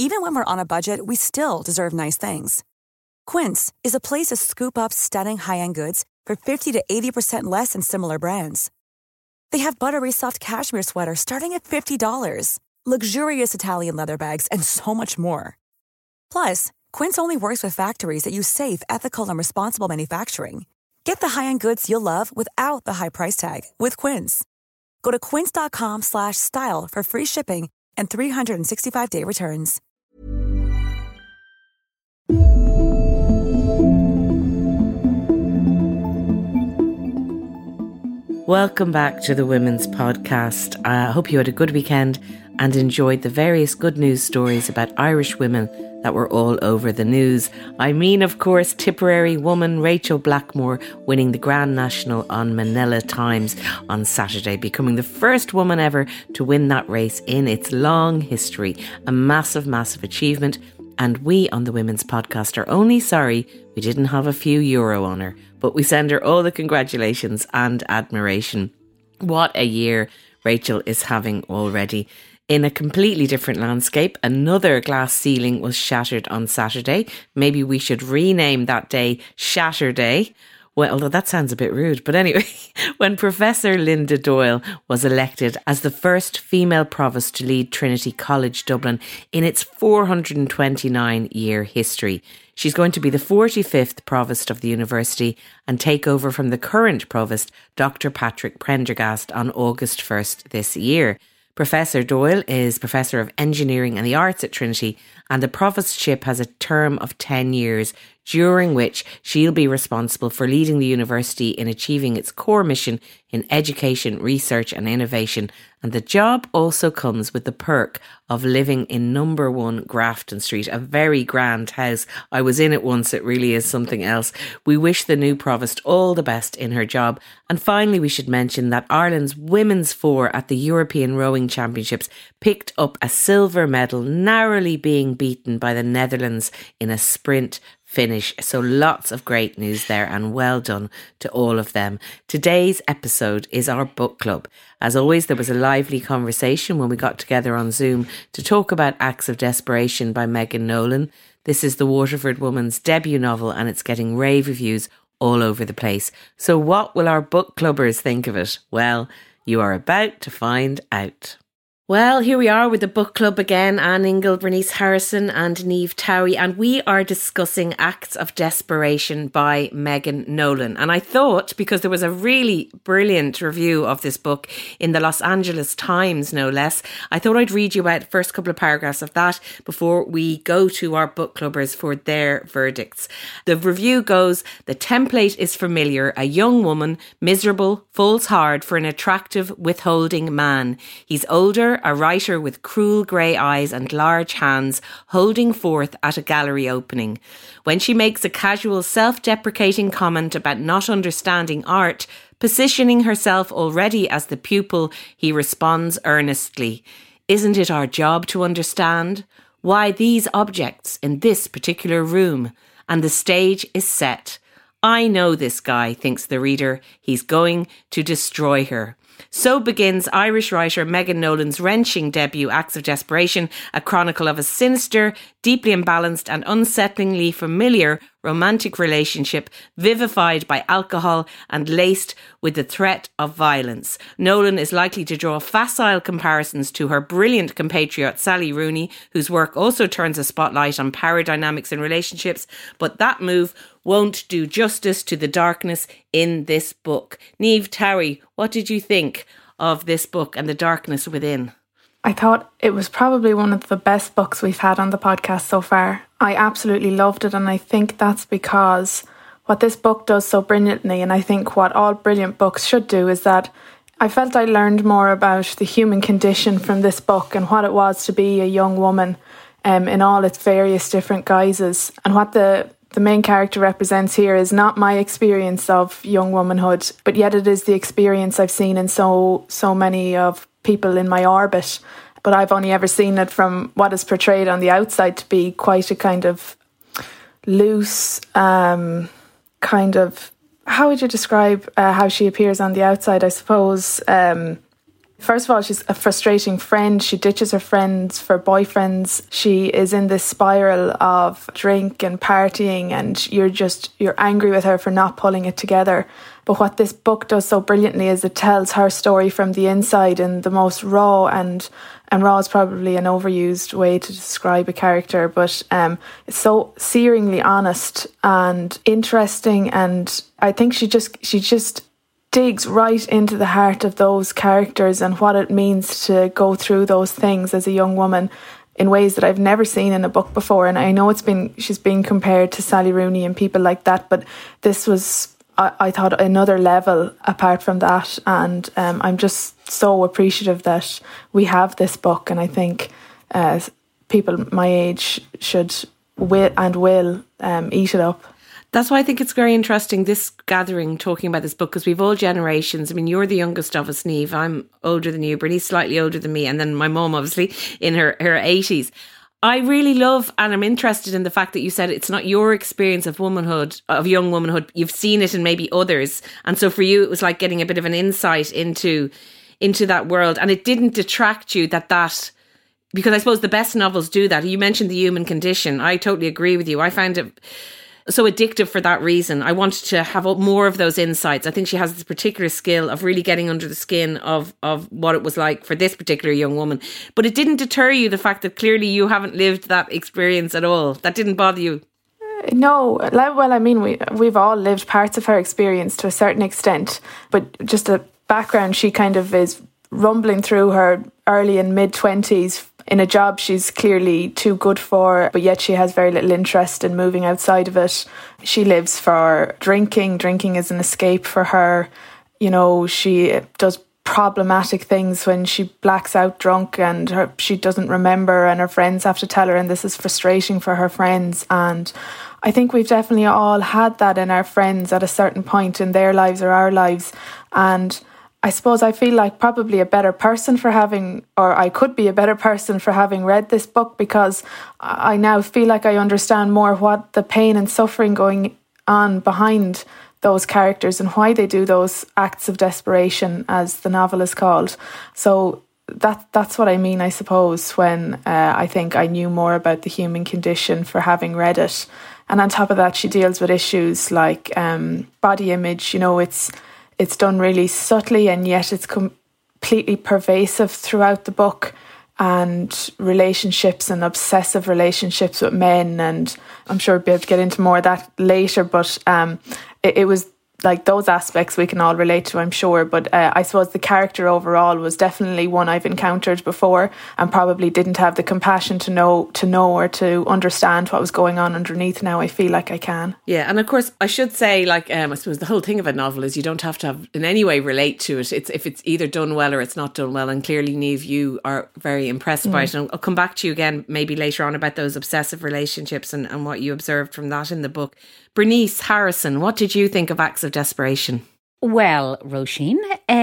Even when we're on a budget, we still deserve nice things. Quince is a place to scoop up stunning high-end goods for 50 to 80% less than similar brands. They have buttery soft cashmere sweaters starting at $50, luxurious Italian leather bags, and so much more. Plus, Quince only works with factories that use safe, ethical, and responsible manufacturing. Get the high-end goods you'll love without the high price tag with Quince. Go to quince.com/style for free shipping and 365-day returns. Welcome back to the Women's Podcast. I hope you had a good weekend and enjoyed the various good news stories about Irish women that were all over the news. I mean, of course, Tipperary woman Rachel Blackmore winning the Grand National on Manila Times on Saturday, becoming the first woman ever to win that race in its long history. A massive, massive achievement. And we on the Women's Podcast are only sorry we didn't have a few euro on her, but we send her all the congratulations and admiration. What a year Rachel is having already. In a completely different landscape, another glass ceiling was shattered on Saturday. Maybe we should rename that day Shatter Day. Well, although that sounds a bit rude. But anyway, when Professor Linda Doyle was elected as the first female provost to lead Trinity College Dublin in its 429-year history. She's going to be the 45th provost of the university and take over from the current provost, Dr. Patrick Prendergast, on August 1st this year. Professor Doyle is Professor of Engineering and the Arts at Trinity, and the provostship has a term of 10 years, during which she'll be responsible for leading the university in achieving its core mission in education, research and innovation. And the job also comes with the perk of living in number 1 Grafton Street, a very grand house. I was in it once, it really is something else. We wish the new provost all the best in her job. And finally, we should mention that Ireland's women's four at the European Rowing Championships picked up a silver medal, narrowly being beaten by the Netherlands in a sprint finish. So lots of great news there, and well done to all of them. Today's episode is our book club. As always, there was a lively conversation when we got together on Zoom to talk about Acts of Desperation by Megan Nolan. This is the Waterford woman's debut novel, and it's getting rave reviews all over the place. So what will our book clubbers think of it? Well, you are about to find out. Well, here we are with the book club again. Anne Ingle, Bernice Harrison and Niamh Towie, and we are discussing Acts of Desperation by Megan Nolan. And I thought, because there was a really brilliant review of this book in the Los Angeles Times, no less, I thought I'd read you out the first couple of paragraphs of that before we go to our book clubbers for their verdicts. The review goes, "The template is familiar. A young woman, miserable, falls hard for an attractive, withholding man. He's older, a writer with cruel grey eyes and large hands, holding forth at a gallery opening. When she makes a casual, self-deprecating comment about not understanding art, positioning herself already as the pupil, he responds earnestly, 'Isn't it our job to understand? Why these objects in this particular room?' And the stage is set. 'I know this guy,' thinks the reader. 'He's going to destroy her.' So begins Irish writer Megan Nolan's wrenching debut, Acts of Desperation, a chronicle of a sinister, deeply imbalanced and unsettlingly familiar romantic relationship vivified by alcohol and laced with the threat of violence. Nolan is likely to draw facile comparisons to her brilliant compatriot Sally Rooney, whose work also turns a spotlight on power dynamics in relationships, but that move won't do justice to the darkness in this book. Niamh Towie, what did you think of this book and the darkness within? I thought it was probably one of the best books we've had on the podcast so far. I absolutely loved it, and I think that's because what this book does so brilliantly, and I think what all brilliant books should do, is that I felt I learned more about the human condition from this book and what it was to be a young woman in all its various different guises. And what the main character represents here is not my experience of young womanhood, but yet it is the experience I've seen in so many of people in my orbit. But I've only ever seen it from what is portrayed on the outside to be quite a kind of loose, kind of, how would you describe how she appears on the outside? I suppose First of all, she's a frustrating friend. She ditches her friends for boyfriends. She is in this spiral of drink and partying, and you're angry with her for not pulling it together. But what this book does so brilliantly is it tells her story from the inside in the most raw, and raw is probably an overused way to describe a character, but it's so searingly honest and interesting, and I think she just digs right into the heart of those characters and what it means to go through those things as a young woman in ways that I've never seen in a book before. And I know she's been compared to Sally Rooney and people like that, but this was, I thought, another level apart from that. And I'm just so appreciative that we have this book, and I think people my age should will eat it up. That's why I think it's very interesting, this gathering, talking about this book, because we've all generations. I mean, you're the youngest of us, Niamh. I'm older than you. Bernice slightly older than me. And then my mum, obviously, in her 80s. I really love, and I'm interested in the fact that you said it's not your experience of womanhood, of young womanhood. You've seen it in maybe others. And so for you, it was like getting a bit of an insight into that world. And it didn't detract you that because I suppose the best novels do that. You mentioned The Human Condition. I totally agree with you. I found it so addictive for that reason. I wanted to have more of those insights. I think she has this particular skill of really getting under the skin of what it was like for this particular young woman. But it didn't deter you, the fact that clearly you haven't lived that experience at all. That didn't bother you? No. Well, I mean, we've all lived parts of her experience to a certain extent. But just a background, she kind of is rumbling through her early and mid-20s in a job she's clearly too good for, but yet she has very little interest in moving outside of it. She lives for drinking. Drinking is an escape for her. You know, she does problematic things when she blacks out drunk and she doesn't remember, and her friends have to tell her, and this is frustrating for her friends. And I think we've definitely all had that in our friends at a certain point in their lives or our lives. And I suppose I feel like probably a better person for having, or I could be a better person for having read this book, because I now feel like I understand more what the pain and suffering going on behind those characters and why they do those acts of desperation, as the novel is called. So that's what I mean, I suppose, when I think I knew more about The Human Condition for having read it. And on top of that, she deals with issues like body image. You know, it's done really subtly, and yet it's completely pervasive throughout the book, and relationships and obsessive relationships with men. And I'm sure we'll be able to get into more of that later, but it was like those aspects we can all relate to, I'm sure. But I suppose the character overall was definitely one I've encountered before, and probably didn't have the compassion to know or to understand what was going on underneath. Now I feel like I can. Yeah, and of course I should say, like, I suppose the whole thing of a novel is you don't have to have in any way relate to it. It's if it's either done well or it's not done well. And clearly, Niamh, you are very impressed by it. And I'll come back to you again maybe later on about those obsessive relationships and what you observed from that in the book. Bernice Harrison, what did you think of Acts of Desperation? Well, Roisin,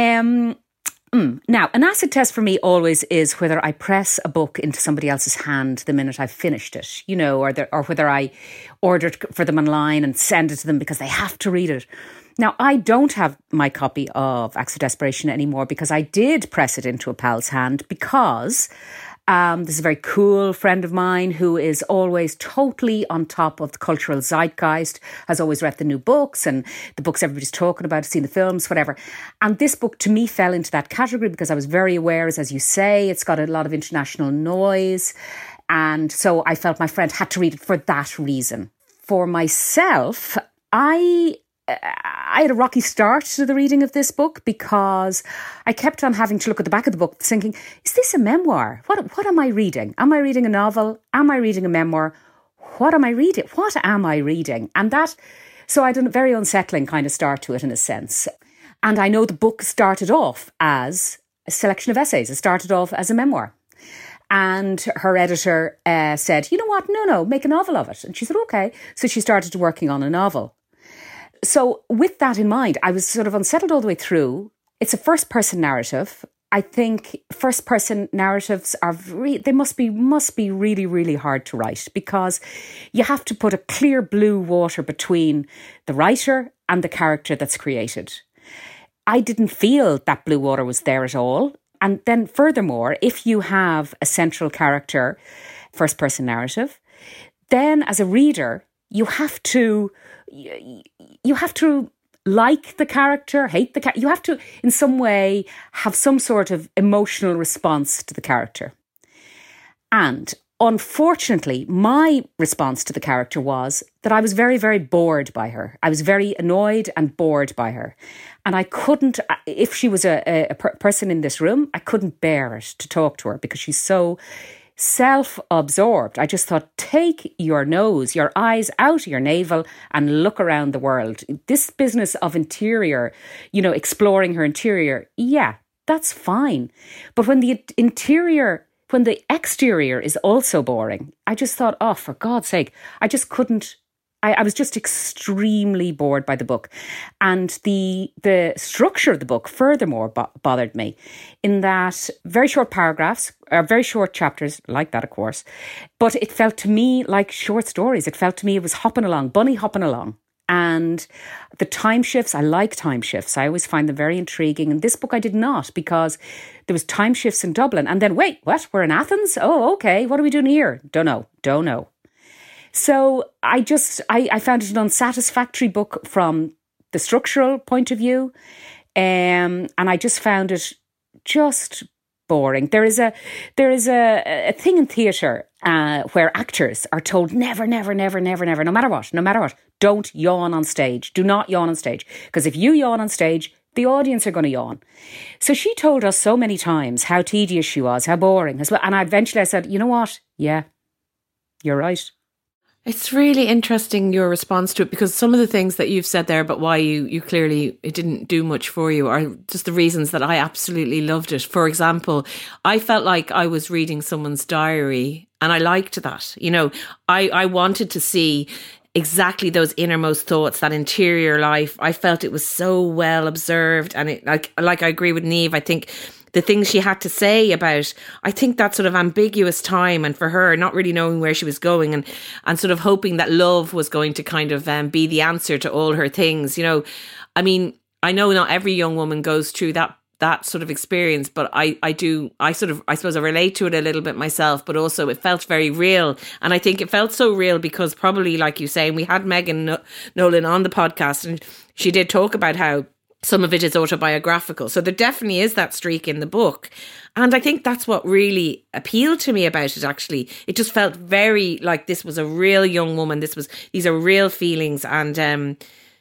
now, an acid test for me always is whether I press a book into somebody else's hand the minute I've finished it, you know, or whether I order it for them online and send it to them because they have to read it. Now, I don't have my copy of Acts of Desperation anymore because I did press it into a pal's hand because this is a very cool friend of mine who is always totally on top of the cultural zeitgeist, has always read the new books and the books everybody's talking about, seen the films, whatever. And this book to me fell into that category because I was very aware, as you say, it's got a lot of international noise. And so I felt my friend had to read it for that reason. For myself, I had a rocky start to the reading of this book because I kept on having to look at the back of the book thinking, is this a memoir? What am I reading? Am I reading a novel? Am I reading a memoir? What am I reading? What am I reading? And so I had a very unsettling kind of start to it in a sense. And I know the book started off as a selection of essays. It started off as a memoir. And her editor said, you know what? No, make a novel of it. And she said, okay. So she started working on a novel. So with that in mind, I was sort of unsettled all the way through. It's a first-person narrative. I think first-person narratives they must be really, really hard to write because you have to put a clear blue water between the writer and the character that's created. I didn't feel that blue water was there at all. And then furthermore, if you have a central character, first person narrative, then as a reader, you have to like the character, hate the character. You have to, in some way, have some sort of emotional response to the character. And unfortunately, my response to the character was that I was very, very bored by her. I was very annoyed and bored by her. And I couldn't, if she was a person in this room, I couldn't bear it to talk to her because she's so self-absorbed. I just thought, take your nose, your eyes out of your navel and look around the world. This business of interior, exploring her interior, yeah, that's fine. But when the exterior is also boring, I just thought, oh, for God's sake, I just couldn't. I was just extremely bored by the book. And the structure of the book, furthermore, bothered me in that very short paragraphs, or very short chapters, like that, of course. But it felt to me like short stories. It felt to me it was bunny hopping along. And the time shifts, I like time shifts. I always find them very intriguing. In this book, I did not, because there was time shifts in Dublin. And then, wait, what? We're in Athens? Oh, okay. What are we doing here? Don't know. So I found it an unsatisfactory book from the structural point of view. And I just found it just boring. There is a thing in theatre where actors are told never, no matter what, don't yawn on stage. Do not yawn on stage. Because if you yawn on stage, the audience are going to yawn. So she told us so many times how tedious she was, how boring. And eventually I said, you know what? Yeah, you're right. It's really interesting, your response to it, because some of the things that you've said there about why you clearly, it didn't do much for you, are just the reasons that I absolutely loved it. For example, I felt like I was reading someone's diary, and I liked that. I wanted to see exactly those innermost thoughts, that interior life. I felt it was so well observed, and it like I agree with Niamh. I think the things she had to say about, I think, that sort of ambiguous time, and for her not really knowing where she was going, and sort of hoping that love was going to kind of be the answer to all her things. I mean, I know not every young woman goes through that sort of experience, but I suppose I relate to it a little bit myself, but also it felt very real. And I think it felt so real because, probably like you say, and we had Megan Nolan on the podcast, and she did talk about how some of it is autobiographical. So there definitely is that streak in the book. And I think that's what really appealed to me about it, actually. It just felt very like this was a real young woman. These are real feelings. And and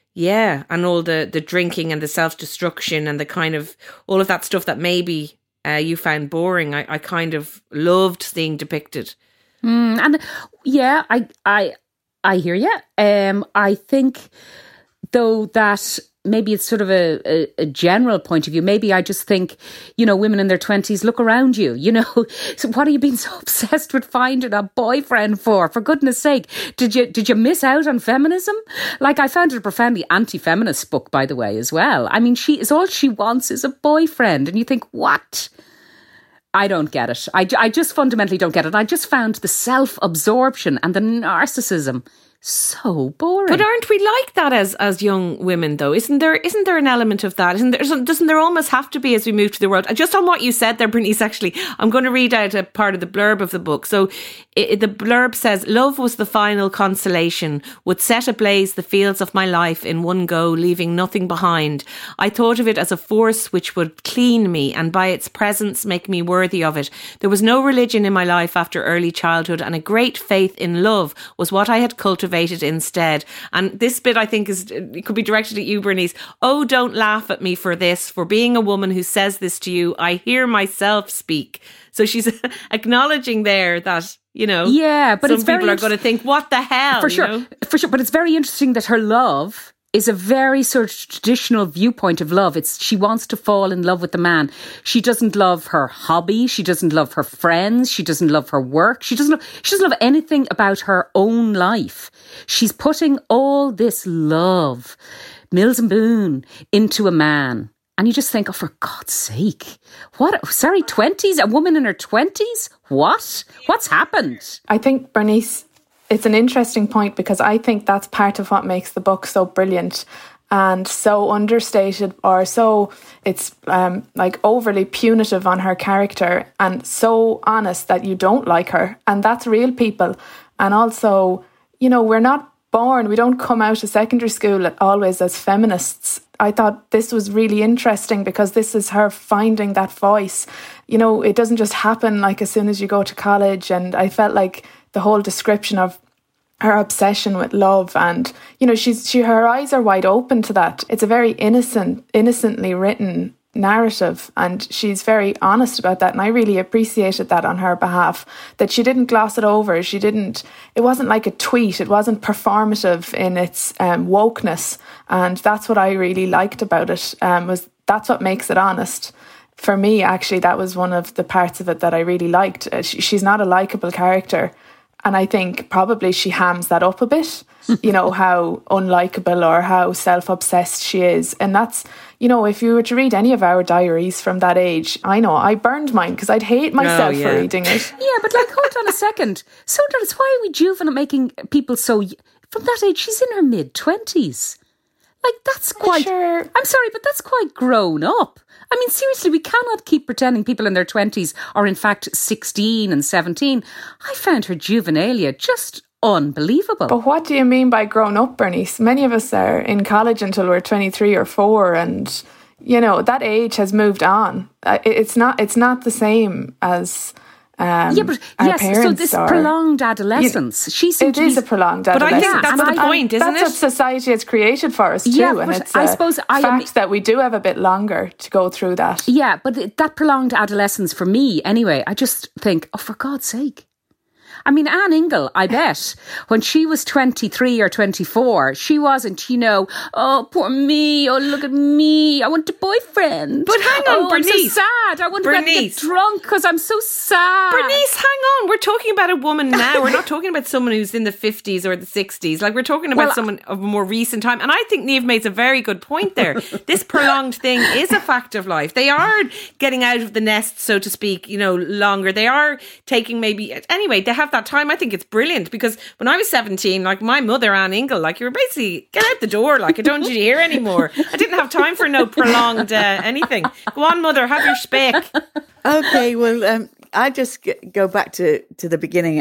all the drinking and the self-destruction and the kind of all of that stuff that maybe you found boring, I kind of loved seeing depicted. And yeah, I hear you. I think, though, that maybe it's sort of a general point of view. Maybe I just think, women in their 20s, look around you, So what are you being so obsessed with finding a boyfriend for? For goodness sake, did you miss out on feminism? Like, I found it a profoundly anti-feminist book, by the way, as well. I mean, all she wants is a boyfriend. And you think, what? I don't get it. I just fundamentally don't get it. I just found the self-absorption and the narcissism so boring. But aren't we like that as young women, though? Isn't there an element of that? Doesn't there almost have to be as we move to the world? Just on what you said there, Bernice, actually, I'm going to read out a part of the blurb of the book. So the blurb says, love was the final consolation, would set ablaze the fields of my life in one go, leaving nothing behind. I thought of it as a force which would clean me and by its presence make me worthy of it. There was no religion in my life after early childhood, and a great faith in love was what I had cultivated instead. And this bit, I think, it could be directed at you, Bernice. Oh, don't laugh at me for this, for being a woman who says this to you. I hear myself speak. So she's acknowledging there that, yeah, but some people are going to think, what the hell? For sure. But it's very interesting that her love is a very sort of traditional viewpoint of love. She wants to fall in love with the man. She doesn't love her hobby. She doesn't love her friends. She doesn't love her work. She doesn't love anything about her own life. She's putting all this love, Mills and Boon, into a man. And you just think, oh, for God's sake, 20s? A woman in her 20s? What? What's happened? I think, Bernice, it's an interesting point, because I think that's part of what makes the book so brilliant. and so understated, or so it's like overly punitive on her character, and so honest that you don't like her. And that's real people. And also, you know, we don't come out of secondary school always as feminists. I thought this was really interesting because this is her finding that voice. You know, it doesn't just happen like as soon as you go to college. And I felt like the whole description of her obsession with love, and, you know, her eyes are wide open to that. It's a very innocently written narrative, and she's very honest about that, and I really appreciated that on her behalf, that she didn't gloss it over. It wasn't like a tweet, it wasn't performative in its wokeness, and that's what I really liked about it. That's what makes it honest. For me, actually, that was one of the parts of it that I really liked. She's not a likeable character, and I think probably she hams that up a bit, you know, how unlikable or how self-obsessed she is. And that's, you know, if you were to read any of our diaries from that age, I know I burned mine because I'd hate myself for reading it. Yeah, but like, hold on a second. So, Dennis, why are we juvenile making people so... From that age, she's in her mid-20s. Like, that's quite... Sure. I'm sorry, but that's quite grown up. I mean, seriously, we cannot keep pretending people in their 20s are in fact 16 and 17. I found her juvenilia just unbelievable. But what do you mean by grown up, Bernice? Many of us are in college until we're 23 or 4, and, you know, that age has moved on. It's not the same as... so this prolonged adolescence. It is a prolonged adolescence. But I think that's the point, isn't it? That's what society has created for us too, and it's fact that we do have a bit longer to go through that. Yeah, but that prolonged adolescence for me, anyway, I just think, oh, for God's sake. I mean, Anne Ingle, I bet, when she was 23 or 24, she wasn't, you know, oh, poor me, oh, look at me, I want a boyfriend. But hang on, Bernice. I'm so sad. I want to get drunk because I'm so sad. Bernice, hang on. We're talking about a woman now. We're not talking about someone who's in the 50s or the 60s. Like, we're talking about someone of a more recent time. And I think Niamh makes a very good point there. This prolonged thing is a fact of life. They are getting out of the nest, so to speak, you know, longer. They are taking anyway, they have that time. I think it's brilliant because when I was 17, like my mother, Anne Ingle, like you were basically get out the door, like I don't want you to hear anymore. I didn't have time for no prolonged anything. Go on, mother, have your speak. Okay, well, I just go back to the beginning.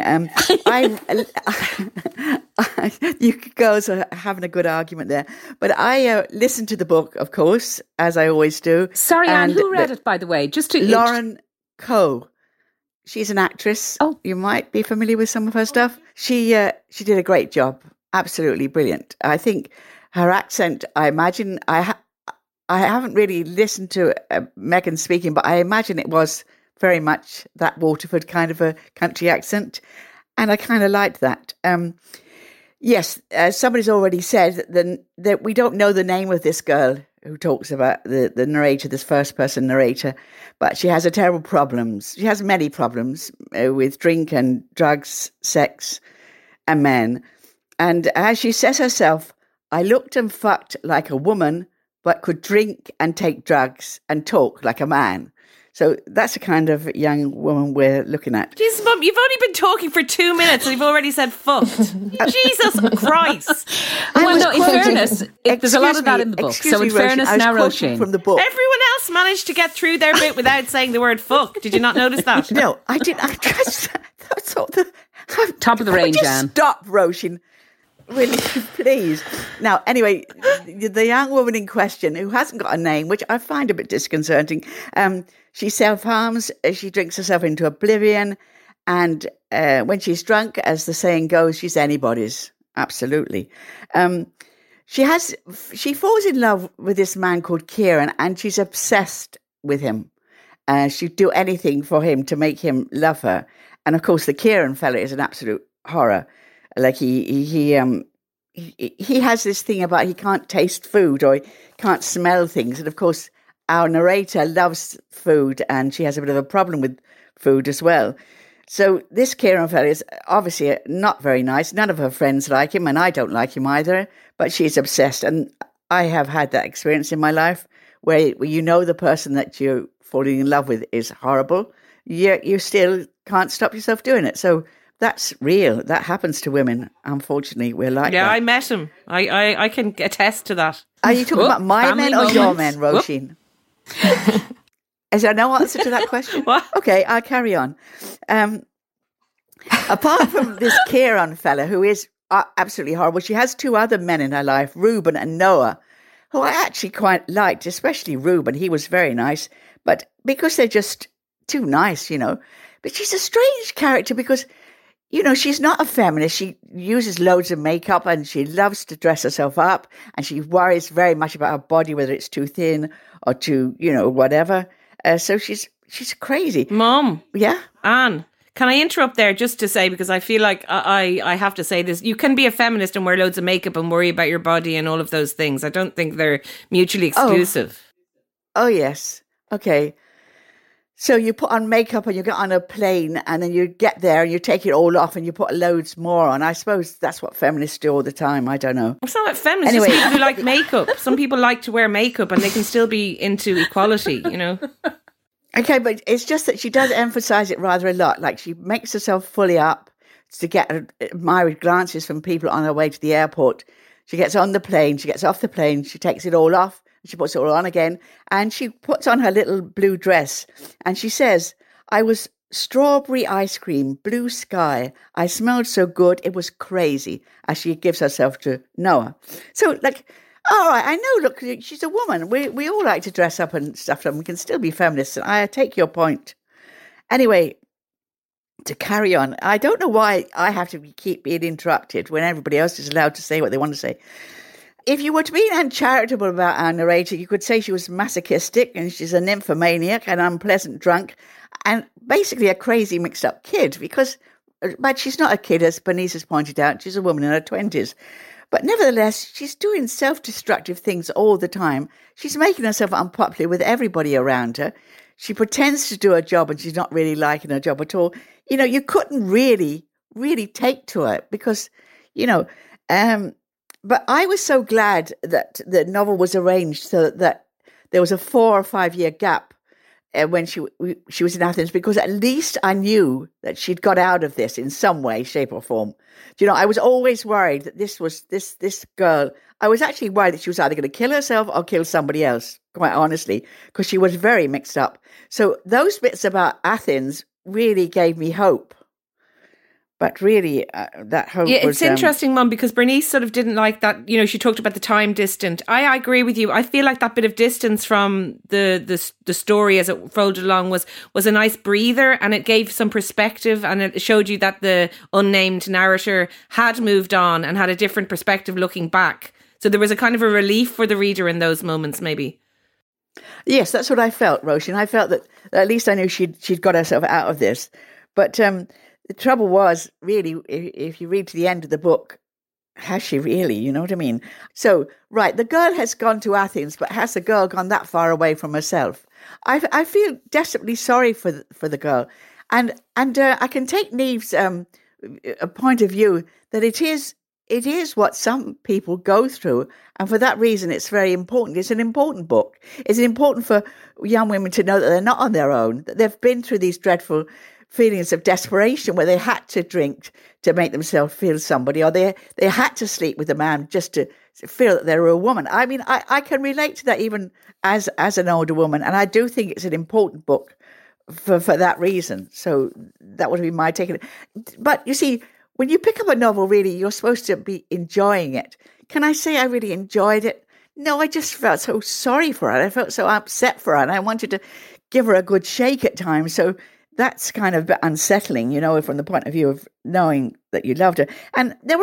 You girls are having a good argument there, but I listened to the book, of course, as I always do. Sorry, Anne, who read it, by the way? Lauren Coe. She's an actress. Oh, you might be familiar with some of her stuff. She did a great job. Absolutely brilliant. I think her accent, I imagine, I haven't really listened to Megan speaking, but I imagine it was very much that Waterford kind of a country accent. And I kind of liked that. Yes, somebody's already said that we don't know the name of this girl who talks about the narrator, this first person narrator, but she has a terrible problems. She has many problems with drink and drugs, sex and men. And as she says herself, I looked and fucked like a woman, but could drink and take drugs and talk like a man. So that's the kind of young woman we're looking at. Jesus, Mum, you've only been talking for 2 minutes and you've already said fucked. Jesus Christ. Well, no, in fairness, there's a lot of that in the book. So in fairness, now, Roisin. From the book. Everyone else managed to get through their bit without saying the word fuck. Did you not notice that? No, I didn't. That's all top of the range, Anne. Stop, Roisin. Really, please. Now, anyway, the young woman in question, who hasn't got a name, which I find a bit disconcerting, she self-harms, she drinks herself into oblivion, and when she's drunk, as the saying goes, she's anybody's. Absolutely. She falls in love with this man called Kieran, and she's obsessed with him. She'd do anything for him to make him love her. And of course, the Kieran fella is an absolute horror. Like he has this thing about he can't taste food or he can't smell things. And of course, our narrator loves food and she has a bit of a problem with food as well. So this Kieran fella is obviously not very nice. None of her friends like him and I don't like him either, but she's obsessed. And I have had that experience in my life where you know the person that you're falling in love with is horrible. You still can't stop yourself doing it. So that's real. That happens to women. Unfortunately, we're like that. Yeah, I met him. I can attest to that. Are you talking about my family men or your moments. men, Roisin? Is there no answer to that question? What? Okay, I'll carry on. Apart from this Kieran fella, who is absolutely horrible, she has two other men in her life, Reuben and Noah, who I actually quite liked, especially Reuben. He was very nice, but because they're just too nice, you know. But she's a strange character because, you know, she's not a feminist. She uses loads of makeup and she loves to dress herself up, and she worries very much about her body, whether it's too thin or too, you know, whatever. So she's crazy. Mom. Yeah? Anne, can I interrupt there just to say, because I feel like I have to say this, you can be a feminist and wear loads of makeup and worry about your body and all of those things. I don't think they're mutually exclusive. Oh yes. Okay. So you put on makeup and you get on a plane and then you get there and you take it all off and you put loads more on. I suppose that's what feminists do all the time. I don't know. It's not like feminists, Anyway. it's people who like makeup. Some people like to wear makeup and they can still be into equality, you know? Okay, but it's just that she does emphasise it rather a lot. Like she makes herself fully up to get admired glances from people on her way to the airport. She gets on the plane, she gets off the plane, she takes it all off, she puts it all on again, and she puts on her little blue dress. And she says, I was strawberry ice cream, blue sky. I smelled so good, it was crazy, as she gives herself to Noah. So, like, all right, I know, look, she's a woman. We all like to dress up and stuff, and we can still be feminists. And I take your point. Anyway, to carry on, I don't know why I have to keep being interrupted when everybody else is allowed to say what they want to say. If you were to be uncharitable about our narrator, you could say she was masochistic and she's a nymphomaniac, an unpleasant drunk, and basically a crazy mixed-up kid. But she's not a kid, as Bernice has pointed out. She's a woman in her 20s. But nevertheless, she's doing self-destructive things all the time. She's making herself unpopular with everybody around her. She pretends to do her job and she's not really liking her job at all. You know, you couldn't really take to her because, you know, but I was so glad that the novel was arranged so that there was a 4 or 5 year gap when she was in Athens, because at least I knew that she'd got out of this in some way, shape or form. You know, I was always worried that this girl, I was actually worried that she was either going to kill herself or kill somebody else, quite honestly, because she was very mixed up. So those bits about Athens really gave me hope. But really, that hope was... Yeah, it's interesting, Mum, because Bernice sort of didn't like that. You know, she talked about the time distant. I agree with you. I feel like that bit of distance from the story as it folded along was a nice breather, and it gave some perspective, and it showed you that the unnamed narrator had moved on and had a different perspective looking back. So there was a kind of a relief for the reader in those moments, maybe. Yes, that's what I felt, Roisin. I felt that at least I knew she'd got herself out of this. But... the trouble was, really, if you read to the end of the book, has she really? You know what I mean? So, right, the girl has gone to Athens, but has the girl gone that far away from herself? I feel desperately sorry for the girl. And I can take Neve's point of view that it is what some people go through. And for that reason, it's very important. It's an important book. It's important for young women to know that they're not on their own, that they've been through these dreadful feelings of desperation where they had to drink to make themselves feel somebody, or they had to sleep with a man just to feel that they were a woman. I mean, I can relate to that even as an older woman, and I do think it's an important book for that reason. So that would be my take on it. But you see, when you pick up a novel, really, you're supposed to be enjoying it. Can I say I really enjoyed it? No, I just felt so sorry for her. I felt so upset for her, and I wanted to give her a good shake at times. So that's kind of a bit unsettling, you know, from the point of view of knowing that you loved her. And there were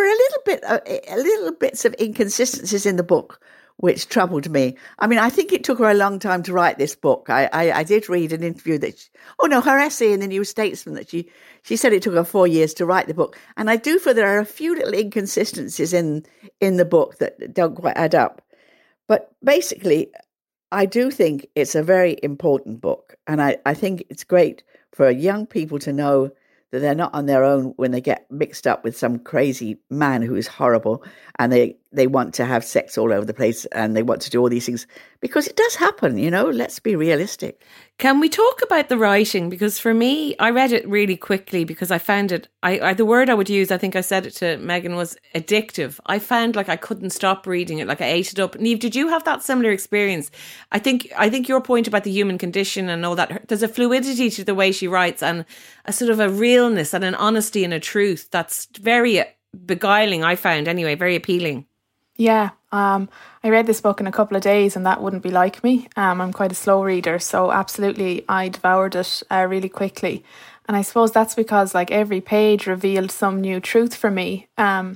a little bits of inconsistencies in the book which troubled me. I mean, I think it took her a long time to write this book. I did read an interview that, her essay in the New Statesman, that she said it took her 4 years to write the book. And I do feel there are a few little inconsistencies in the book that don't quite add up. But basically, I do think it's a very important book. And I think it's great for young people to know that they're not on their own when they get mixed up with some crazy man who is horrible, and they they want to have sex all over the place and they want to do all these things, because it does happen, let's be realistic. Can we talk about the writing? Because for me, I read it really quickly because I found it, the word I would use, I think I said it to Megan, was addictive. I found like I couldn't stop reading it, like I ate it up. Niamh, did you have that similar experience? I think your point about the human condition and all that, there's a fluidity to the way she writes and a sort of a realness and an honesty and a truth that's very beguiling, I found anyway, very appealing. Yeah, I read this book in a couple of days and that wouldn't be like me. I'm quite a slow reader, so absolutely I devoured it really quickly. And I suppose that's because like every page revealed some new truth for me.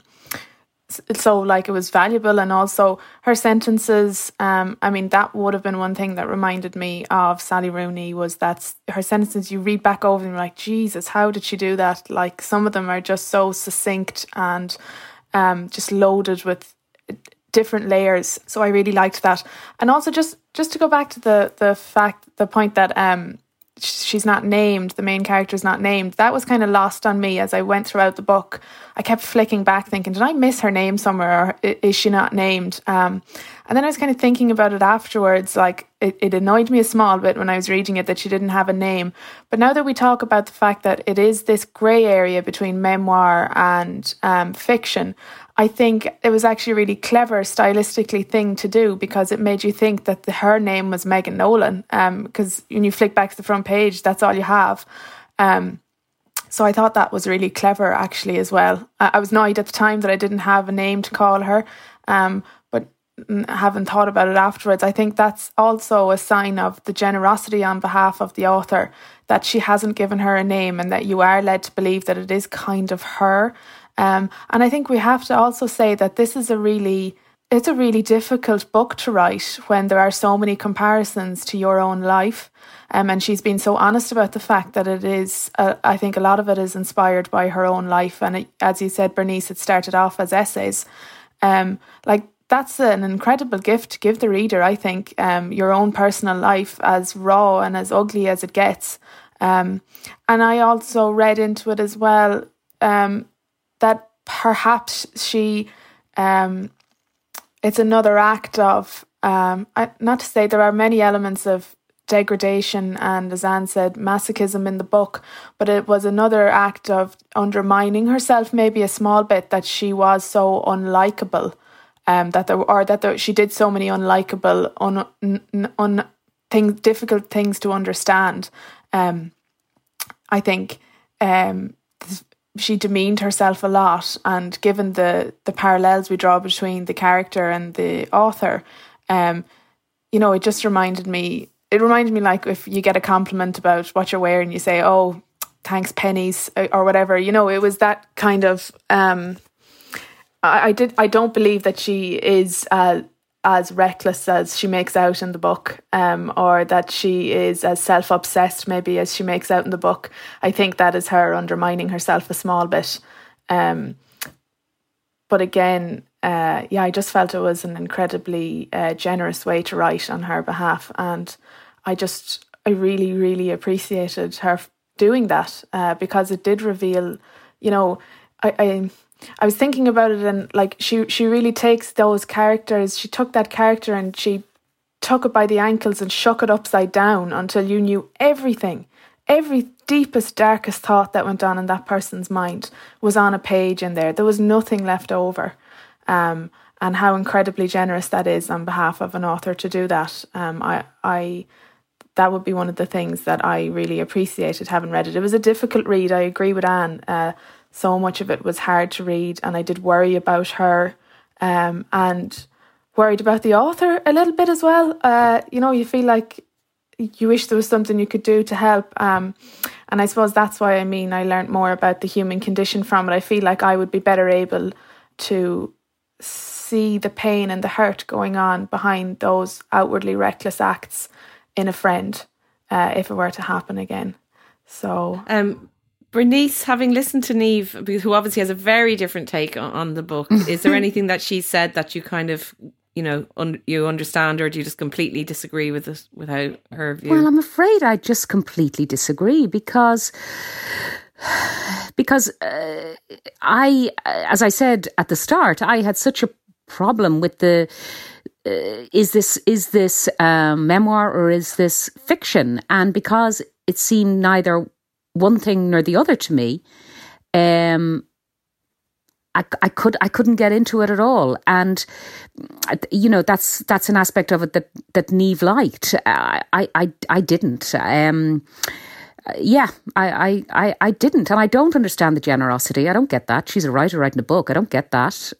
So like it was valuable, and also her sentences, that would have been one thing that reminded me of Sally Rooney, was that her sentences, you read back over them, you're like, Jesus, how did she do that? Like some of them are just so succinct and just loaded with different layers. So I really liked that. And also just to go back to the point that she's not named, the main character is not named, that was kind of lost on me as I went throughout the book. I kept flicking back thinking, did I miss her name somewhere, or is she not named? And then I was kind of thinking about it afterwards, like it annoyed me a small bit when I was reading it that she didn't have a name. But now that we talk about the fact that it is this grey area between memoir and fiction, I think it was actually a really clever stylistically thing to do, because it made you think that her name was Megan Nolan, because when you flick back to the front page, that's all you have. So I thought that was really clever actually as well. I was annoyed at the time that I didn't have a name to call her, but having thought about it afterwards, I think that's also a sign of the generosity on behalf of the author, that she hasn't given her a name and that you are led to believe that it is kind of her. And I think we have to also say that this is a really difficult book to write when there are so many comparisons to your own life. And she's been so honest about the fact that it is, I think a lot of it is inspired by her own life. And as you said, Bernice, it started off as essays. That's an incredible gift to give the reader, I think, your own personal life, as raw and as ugly as it gets. And I also read into it as well, that perhaps she, it's another act of, not to say there are many elements of degradation and, as Anne said, masochism in the book, but it was another act of undermining herself maybe a small bit, that she was so unlikable, that she did so many unlikable, difficult things to understand. I think she demeaned herself a lot, and given the parallels we draw between the character and the author, it just reminded me. It reminded me, like, if you get a compliment about what you're wearing, you say, "Oh, thanks, pennies," or whatever. It was that kind of. I don't believe that she is as reckless as she makes out in the book, or that she is as self-obsessed maybe as she makes out in the book. I think that is her undermining herself a small bit. But again, I just felt it was an incredibly generous way to write on her behalf, and I really, really appreciated her doing that, because it did reveal, I was thinking about it, and like she really takes those characters. She took that character and she took it by the ankles and shook it upside down until you knew everything. Every deepest, darkest thought that went on in that person's mind was on a page in there. There was nothing left over. And how incredibly generous that is on behalf of an author to do that. That would be one of the things that I really appreciated having read it. It was a difficult read. I agree with Anne. So much of it was hard to read, and I did worry about her, and worried about the author a little bit as well. You feel like you wish there was something you could do to help. And I suppose that's why I learned more about the human condition from it. I feel like I would be better able to see the pain and the hurt going on behind those outwardly reckless acts in a friend, if it were to happen again. So... Bernice, having listened to Niamh, who obviously has a very different take on the book, is there anything that she said that you kind of, you understand, or do you just completely disagree with it, with her view? Well, I'm afraid I just completely disagree because I, as I said at the start, I had such a problem with the is this memoir or is this fiction? And because it seemed neither one thing nor the other to me, I couldn't get into it at all. And that's an aspect of it that Niamh liked. I didn't. I didn't, and I don't understand the generosity. I don't get that. She's a writer writing a book. I don't get that.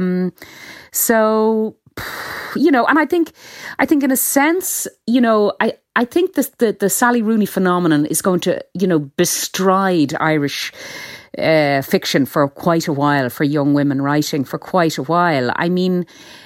So, and I think in a sense, I think the Sally Rooney phenomenon is going to, bestride Irish fiction for quite a while, for young women writing for quite a while. I mean,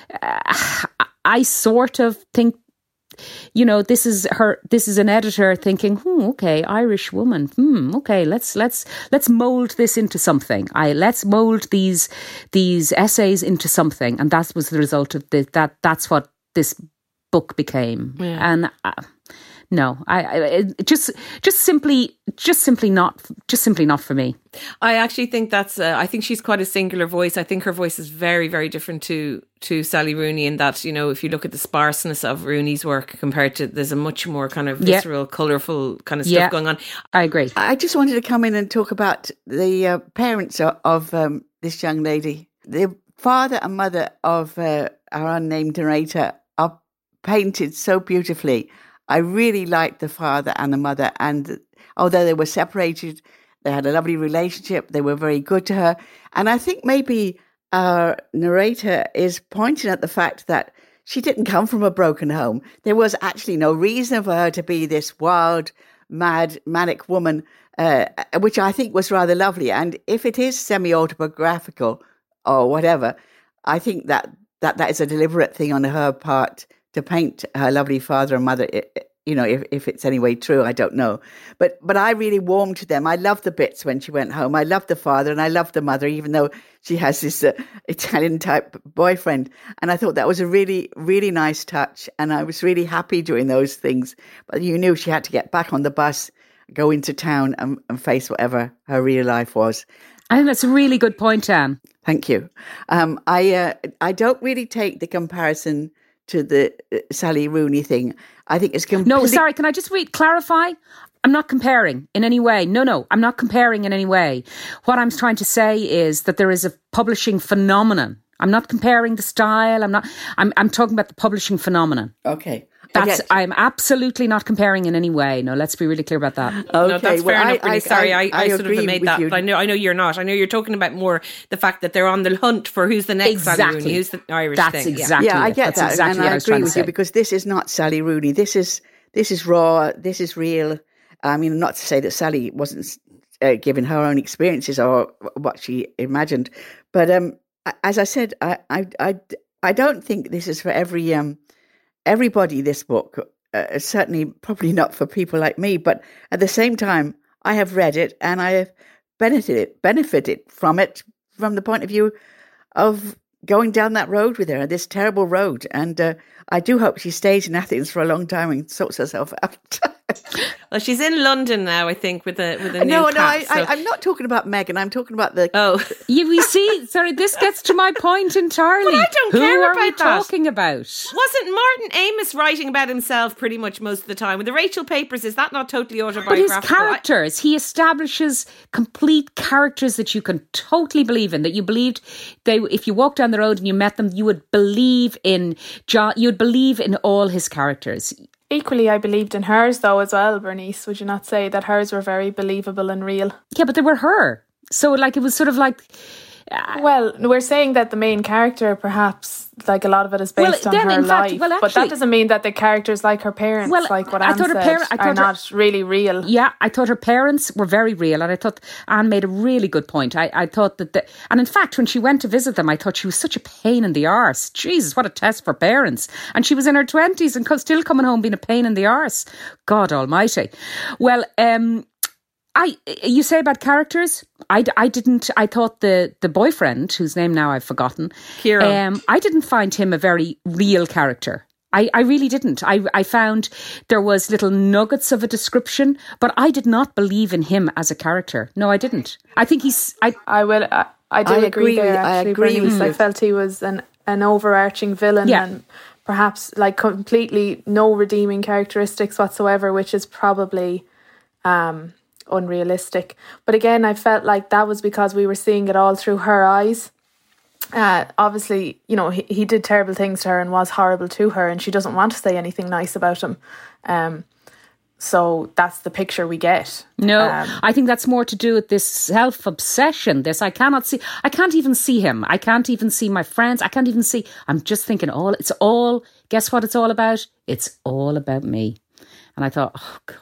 I sort of think, this is an editor thinking, okay, Irish woman, okay, let's mold this into something. Let's mold these essays into something, and that was the result of that's what this book became. Yeah. And no, I just simply not for me. I actually think that's. I think she's quite a singular voice. I think her voice is very, very different to Sally Rooney in that, if you look at the sparseness of Rooney's work compared to, there's a much more kind of visceral, colourful kind of stuff going on. I agree. I just wanted to come in and talk about the parents of this young lady. The father and mother of our unnamed narrator are painted so beautifully. I really liked the father and the mother, and although they were separated, they had a lovely relationship. They were very good to her. And I think maybe our narrator is pointing at the fact that she didn't come from a broken home. There was actually no reason for her to be this wild, mad, manic woman, which I think was rather lovely. And if it is semi-autobiographical or whatever, I think that is a deliberate thing on her part to paint her lovely father and mother. If it's anyway true, I don't know. But I really warmed to them. I loved the bits when she went home. I loved the father and I loved the mother, even though she has this Italian type boyfriend. And I thought that was a really, really nice touch. And I was really happy doing those things. But you knew she had to get back on the bus, go into town and face whatever her real life was. I think that's a really good point, Anne. Thank you. I don't really take the comparison to the Sally Rooney thing. I think it's completely... No, sorry, can I just clarify? I'm not comparing in any way. No, I'm not comparing in any way. What I'm trying to say is that there is a publishing phenomenon. I'm not comparing the style. I'm talking about the publishing phenomenon. Okay. I'm absolutely not comparing in any way. No, let's be really clear about that. Okay, no, that's fair enough. Really sorry, I sort of made that. You. But I know you're not. I know you're talking about more the fact that they're on the hunt for who's the next Sally Rooney, who's the Irish that's thing. Exactly. Yeah, I get that, exactly and I agree with you because this is not Sally Rooney. This is raw. This is real. I mean, not to say that Sally wasn't given her own experiences or what she imagined, but as I said, I don't think this is for everybody, this book. Certainly probably not for people like me, but at the same time, I have read it and I have benefited from it from the point of view of going down that road with her, this terrible road. And I do hope she stays in Athens for a long time and sorts herself out. Well, she's in London now, I think, with a new No, cat, I'm not talking about Meghan. I'm talking about the... Oh. We see, sorry, this gets to my point entirely. But I don't care about that. Who are we talking about? Wasn't Martin Amis writing about himself pretty much most of the time? With the Rachel Papers, is that not totally autobiographical? But his characters, he establishes complete characters that you can totally believe in, that you believed if you walked down the road and you met them, you would believe in John, you would believe in all his characters. Equally, I believed in hers though as well, Bernice. Would you not say that hers were very believable and real? Yeah, but they were her. So it was sort of like... Well, we're saying that the main character, perhaps, like a lot of it is based on her life. But that doesn't mean that the characters like her parents, like what Anne said, are not really real. Yeah, I thought her parents were very real, and I thought Anne made a really good point. I thought that... and in fact, when she went to visit them, I thought she was such a pain in the arse. Jesus, what a test for parents. And she was in her 20s and still coming home being a pain in the arse. God almighty. Well, you say about characters, I didn't. I thought the boyfriend, whose name now I've forgotten, Kieran. I didn't find him a very real character. I really didn't. I found there was little nuggets of a description, but I did not believe in him as a character. No, I didn't. I think he's... I do agree there, actually, Bernice. I felt he was an overarching villain Yeah. and perhaps like completely no redeeming characteristics whatsoever, which is probably unrealistic. But again, I felt like that was because we were seeing it all through her eyes. Obviously, you know, he did terrible things to her and was horrible to her, and she doesn't want to say anything nice about him. So that's the picture we get. No, I think that's more to do with this self-obsession. I can't even see him. I can't even see my friends. I'm just thinking guess what it's all about? It's all about me. And I thought, oh God.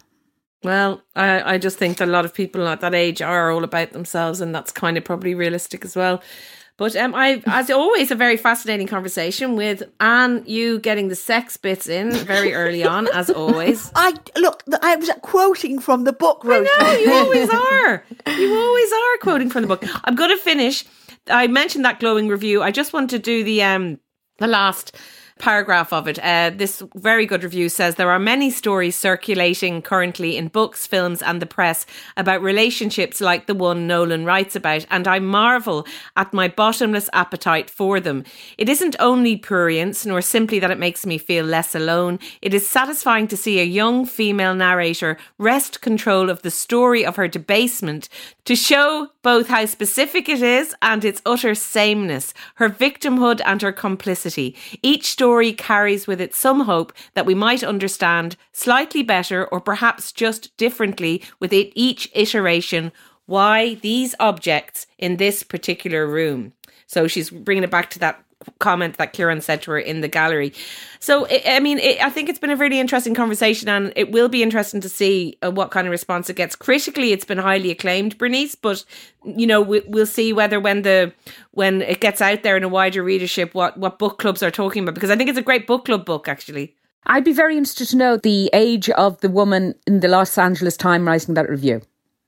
Well, I just think that a lot of people at that age are all about themselves, and that's kind of probably realistic as well. But as always, a very fascinating conversation with Anne, you getting the sex bits in very early on, as always. I was quoting from the book, Rosemary. I know, you always are. You always are quoting from the book. I'm going to finish. I mentioned that glowing review. I just want to do the last paragraph of it. This very good review says there are many stories circulating currently in books, films and the press about relationships like the one Nolan writes about, and I marvel at my bottomless appetite for them. It isn't only prurience, nor simply that it makes me feel less alone. It is satisfying to see a young female narrator wrest control of the story of her debasement, to show both how specific it is and its utter sameness, her victimhood and her complicity. Each story carries with it some hope that we might understand slightly better, or perhaps just differently with each iteration, why these objects in this particular room. So she's bringing it back to that comment that Kieran said to her in the gallery. So, I think it's been a really interesting conversation, and it will be interesting to see what kind of response it gets. Critically, it's been highly acclaimed, Bernice, but, you know, we'll see whether when it gets out there in a wider readership, what book clubs are talking about, because I think it's a great book club book, actually. I'd be very interested to know the age of the woman in the Los Angeles Times writing that review.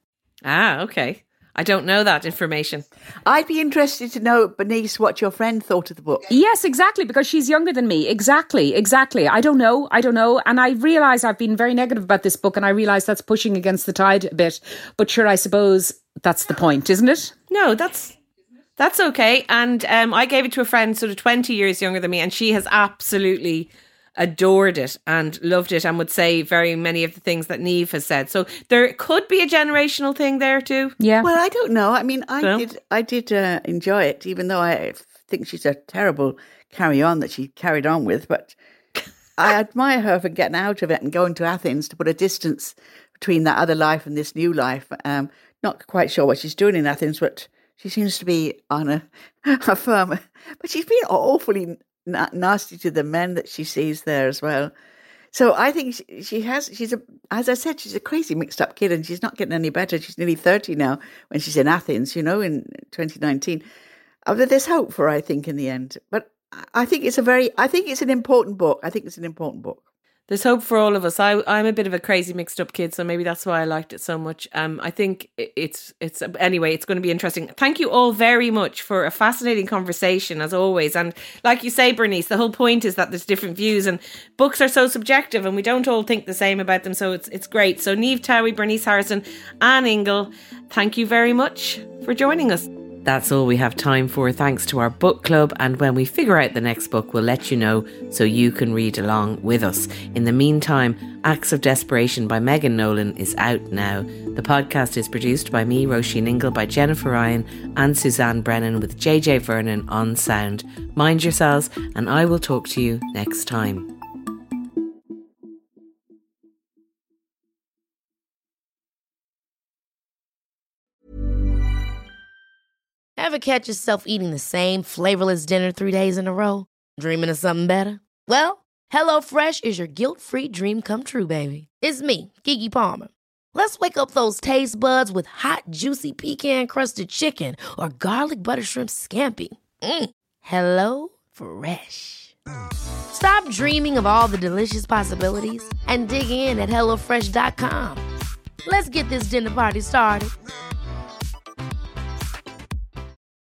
Ah, okay. I don't know that information. I'd be interested to know, Bernice, what your friend thought of the book. Yes, exactly, because she's younger than me. Exactly. I don't know. And I realise I've been very negative about this book, and I realise that's pushing against the tide a bit. But sure, I suppose that's the point, isn't it? No, that's okay. And I gave it to a friend sort of 20 years younger than me, and she has absolutely adored it and loved it, and would say very many of the things that Niamh has said. So there could be a generational thing there too. Yeah. Well, I don't know. I mean, I did enjoy it, even though I think she's a terrible carry-on that she carried on with. But I admire her for getting out of it and going to Athens to put a distance between that other life and this new life. Not quite sure what she's doing in Athens, but she seems to be on a firm. But she's been awfully nasty to the men that she sees there as well. So I think as I said, she's a crazy mixed up kid, and she's not getting any better. She's nearly 30 now when she's in Athens, you know, in 2019. There's hope for her, I think, in the end. But I think it's an important book. There's hope for all of us. I'm a bit of a crazy mixed up kid, so maybe that's why I liked it so much. I think it's anyway, it's going to be interesting. Thank you all very much for a fascinating conversation, as always. And like you say, Bernice, the whole point is that there's different views, and books are so subjective, and we don't all think the same about them. So it's great. So Niamh Towie, Bernice Harrison, Anne Ingle, thank you very much for joining us. That's all we have time for, thanks to our book club, and when we figure out the next book, we'll let you know so you can read along with us. In the meantime, Acts of Desperation by Megan Nolan is out now. The podcast is produced by me, Roisin Ingle, by Jennifer Ryan and Suzanne Brennan, with JJ Vernon on sound. Mind yourselves, and I will talk to you next time. Ever catch yourself eating the same flavorless dinner 3 days in a row? Dreaming of something better? Well, HelloFresh is your guilt-free dream come true, baby. It's me, Keke Palmer. Let's wake up those taste buds with hot, juicy pecan-crusted chicken or garlic butter shrimp scampi. Hello Fresh. Stop dreaming of all the delicious possibilities and dig in at HelloFresh.com. Let's get this dinner party started.